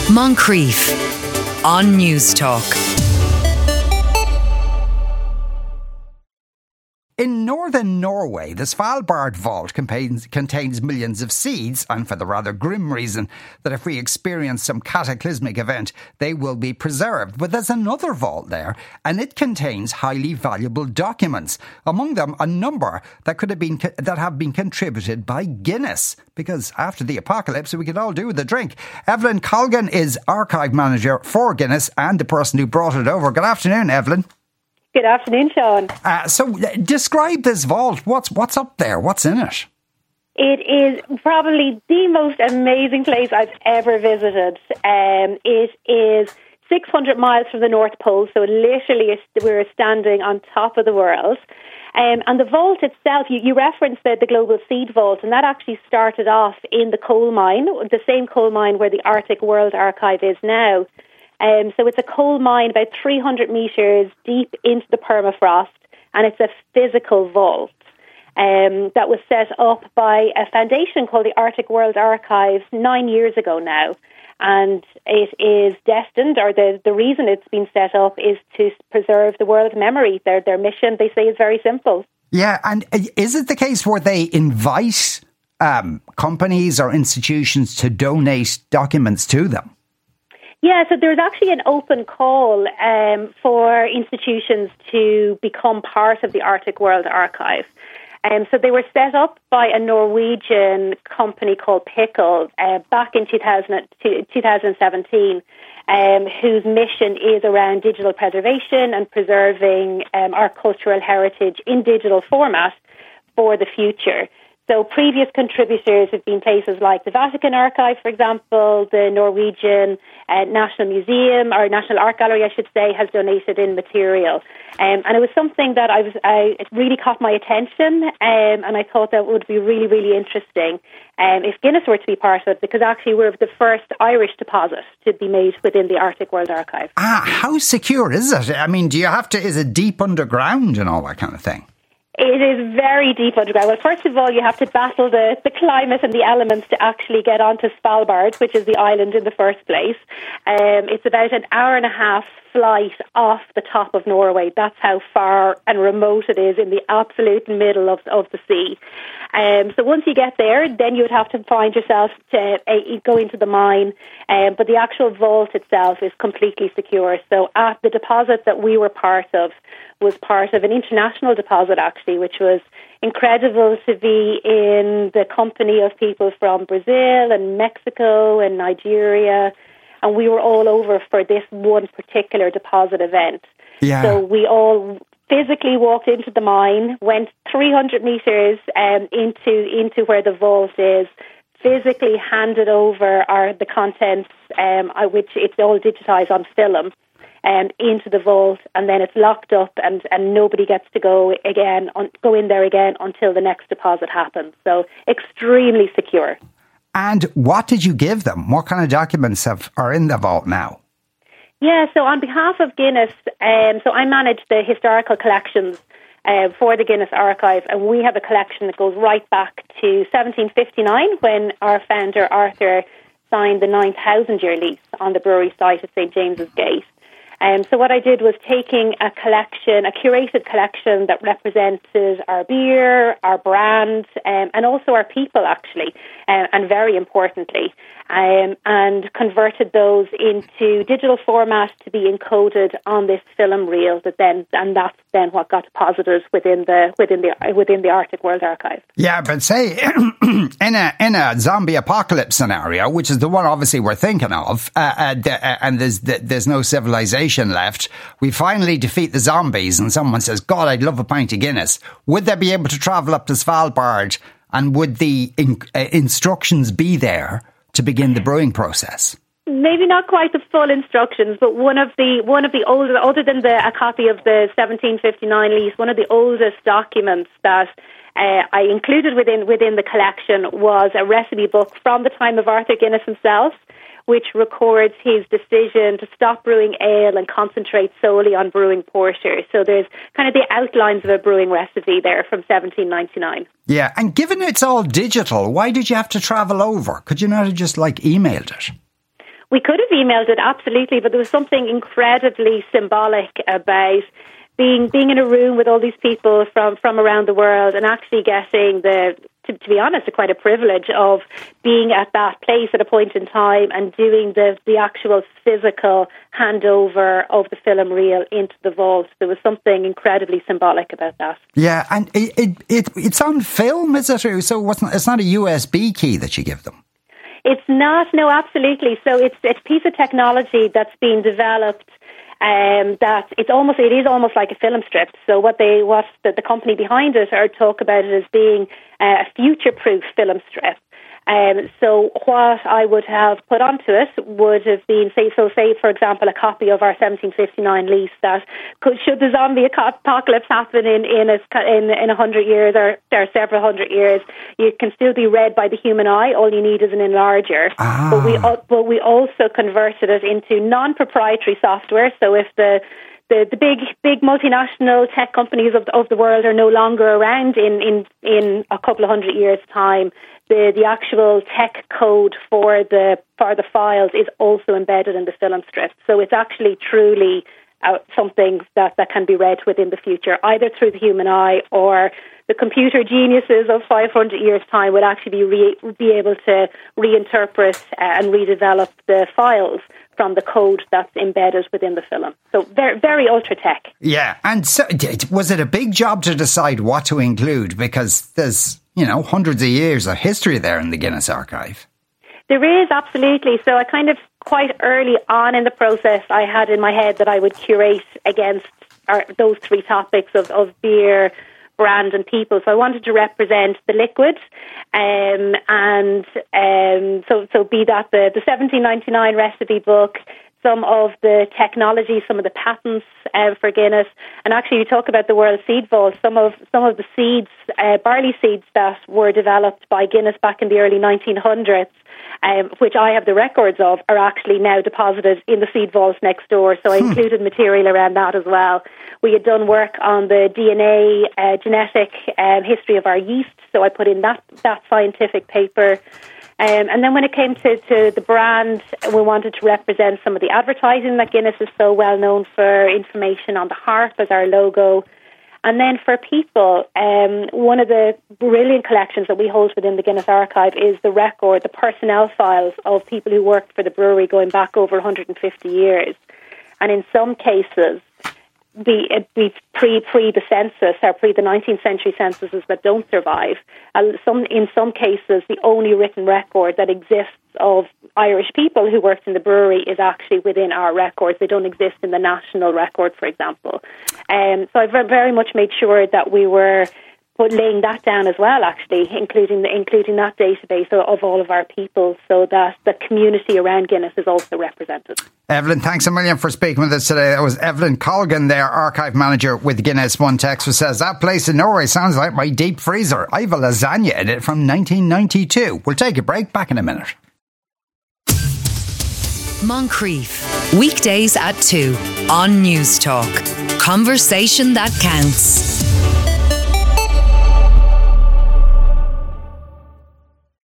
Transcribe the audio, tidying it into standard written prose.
Moncrieff on News Talk. In northern Norway, the Svalbard vault contains millions of seeds, and for the rather grim reason that if we experience some cataclysmic event, they will be preserved. But there's another vault there, and it contains highly valuable documents. Among them, a number that have been contributed by Guinness, because after the apocalypse, we could all do with a drink. Evelyn Colgan is archive manager for Guinness and the person who brought it over. Good afternoon, Evelyn. Good afternoon, Sean. So describe this vault. What's up there? What's in it? It is probably the most amazing place I've ever visited. It is 600 miles from the North Pole, so literally we're standing on top of the world. And the vault itself, you referenced the Global Seed Vault, and that actually started off in the coal mine, the same coal mine where the Arctic World Archive is now. So it's a coal mine about 300 metres deep into the permafrost, and it's a physical vault that was set up by a foundation called the Arctic World Archive 9 years ago now. And it is destined, or the reason it's been set up is to preserve the world's memory. Their mission, they say, is very simple. Yeah, and is it the case where they invite companies or institutions to donate documents to them? Yeah, so there's actually an open call for institutions to become part of the Arctic World Archive. So they were set up by a Norwegian company called Pickle back in 2017, whose mission is around digital preservation and preserving our cultural heritage in digital format for the future. So previous contributors have been places like the Vatican Archive, for example, the Norwegian National Museum, or National Art Gallery, I should say, has donated in material. And it was something that it really caught my attention, and I thought that would be really, really interesting if Guinness were to be part of it, because actually we're the first Irish deposit to be made within the Arctic World Archive. How secure is it? I mean, is it deep underground and all that kind of thing? It is very deep underground. Well, first of all, you have to battle the climate and the elements to actually get onto Svalbard, which is the island in the first place. It's about an hour and a half flight off the top of Norway. That's how far and remote it is in the absolute middle of the sea. So once you get there, then you would have to find yourself to go into the mine. But the actual vault itself is completely secure. So at the deposit that we were part of was part of an international deposit, actually, which was incredible to be in the company of people from Brazil and Mexico and Nigeria. And we were all over for this one particular deposit event. Yeah. So we all physically walked into the mine, went 300 metres into where the vault is, physically handed over the contents, which it's all digitised on film, into the vault, and then it's locked up, and nobody gets to go in there again until the next deposit happens. So extremely secure. And what did you give them? What kind of documents are in the vault now? Yeah, so on behalf of Guinness, so I manage the historical collections for the Guinness Archive, and we have a collection that goes right back to 1759 when our founder Arthur signed the 9,000-year lease on the brewery site at St James's Gate. So what I did was taking a curated collection that represented our beer, our brand, and also our people, actually, and very importantly, and converted those into digital format to be encoded on this film reel. That's then what got deposited within the Arctic World Archive. Yeah, but say in a zombie apocalypse scenario, which is the one obviously we're thinking of, and there's no civilization left, we finally defeat the zombies, and someone says, "God, I'd love a pint of Guinness." Would they be able to travel up to Svalbard, and would the instructions be there to begin the brewing process? Maybe not quite the full instructions, but one of the older, other than a copy of the 1759 lease, one of the oldest documents that I included within the collection was a recipe book from the time of Arthur Guinness himself, which records his decision to stop brewing ale and concentrate solely on brewing porter. So there's kind of the outlines of a brewing recipe there from 1799. Yeah, and given it's all digital, why did you have to travel over? Could you not have just emailed it? We could have emailed it, absolutely, but there was something incredibly symbolic about being in a room with all these people from around the world and actually getting to be honest, quite a privilege of being at that place at a point in time and doing the actual physical handover of the film reel into the vault. There was something incredibly symbolic about that. Yeah, and it's on film, is it? So it's not a USB key that you give them? It's not, no, absolutely. So it's a piece of technology that's been developed that it is almost like a film strip. So what the company behind it talk about it as being a future-proof film strip. So what I would have put onto it would have been, say for example, a copy of our 1759 lease that should the zombie apocalypse happen in 100 years or several hundred years, it can still be read by the human eye. All you need is an enlarger. But we also converted it into non-proprietary software. So if the big multinational tech companies of the world are no longer around in a couple of hundred years' time, the actual tech code for the files is also embedded in the film strip. So it's actually truly something that can be read within the future, either through the human eye or the computer geniuses of 500 years' time would actually be able to reinterpret and redevelop the files from the code that's embedded within the film. So very, very ultra tech. Yeah, and so was it a big job to decide what to include? Because there's, hundreds of years of history there in the Guinness Archive. There is, absolutely. So I kind of quite early on in the process, I had in my head that I would curate against those three topics of beer, brand and people. So I wanted to represent the liquid, so be that the 1799 recipe book, some of the technology, some of the patents for Guinness, and actually you talk about the World Seed Vault. Some of the seeds, barley seeds that were developed by Guinness back in the early 1900s, which I have the records of, are actually now deposited in the seed vault next door. So I included material around that as well. We had done work on the DNA genetic history of our yeast, so I put in that scientific paper. And then when it came to the brand, we wanted to represent some of the advertising that Guinness is so well known for, information on the harp as our logo. And then for people, one of the brilliant collections that we hold within the Guinness Archive is the personnel files of people who worked for the brewery going back over 150 years. And in some cases, be pre the census or pre the 19th century censuses that don't survive. In some cases, the only written record that exists of Irish people who worked in the brewery is actually within our records. They don't exist in the national record, for example. So I very much made sure that we were laying that down as well, actually, including that database of all of our people, so that the community around Guinness is also represented. Evelyn, thanks a million for speaking with us today. That was Evelyn Colgan there, archive manager with Guinness. One texter says, that place in Norway sounds like my deep freezer. I have a lasagna in it from 1992. We'll take a break, back in a minute. Moncrief, weekdays at 2 on News Talk. Conversation that counts.